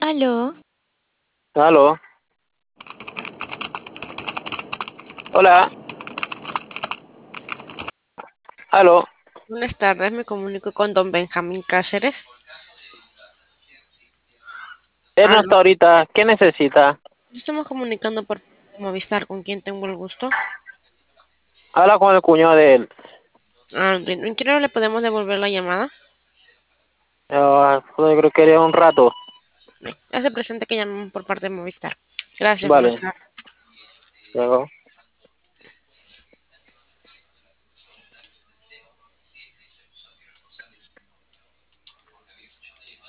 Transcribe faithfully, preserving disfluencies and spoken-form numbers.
Aló, Aló, hola, aló. buenas tardes, me comunico con don Benjamín Cáceres. Él no Aló, está ahorita. ¿Qué necesita? estamos comunicando por Movistar, con quien tengo el gusto. Habla con el cuñado de él. Ah, bien, ¿en qué hora le podemos devolver la llamada? Ah, pues yo creo que era un rato. Bien, hace presente que llamamos por parte de Movistar. Gracias, buenas Vale, tardes. luego.